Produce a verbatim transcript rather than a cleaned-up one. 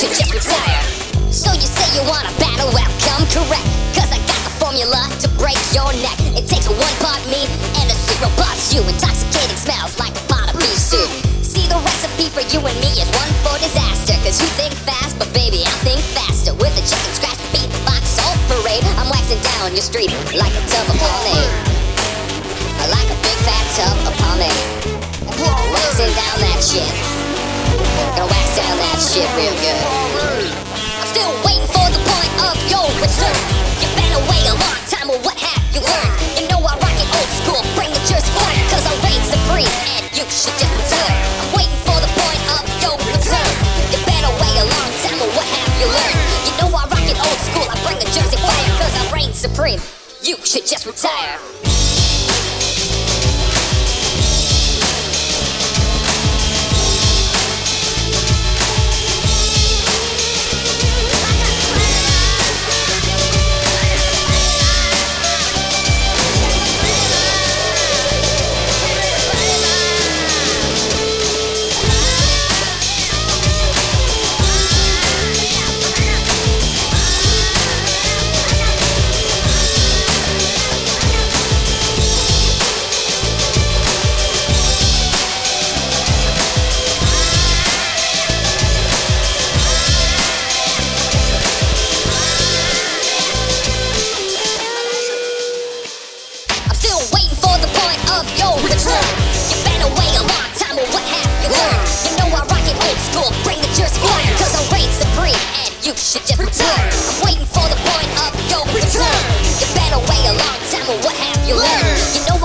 should just retire. So you say you want a battle, well come correct, cause I got the formula to break your neck. It takes one pot me and a zero bots you. Intoxicating smells like a pot of beef soup. See, the recipe for you and me is one for disaster, cause you think fast, but baby I think faster. With a chicken scratch beatbox all parade, I'm waxing down your street like a tub of pomade. Like a big fat tub of pomade. Waxing down that shit. Gonna wax down that shit real good. I'm still waiting for the point of your return. You've been away a long time, well what have you learned? You know I rock it old school, bring the Jersey fire, cause I reign supreme and you should just return. I'm waiting for the point of your return. You've been away a long time, well what have you learned? You know I rock it old school, I bring the Jersey fire, cause I reign supreme. You should just retire. You've been away a long time, well what have you learned? You know I rock it old school, bring the Jersey fire, cause I reign supreme and you should just return. I'm waiting for the point of your return. You've been away a long time, well what have you learned? You know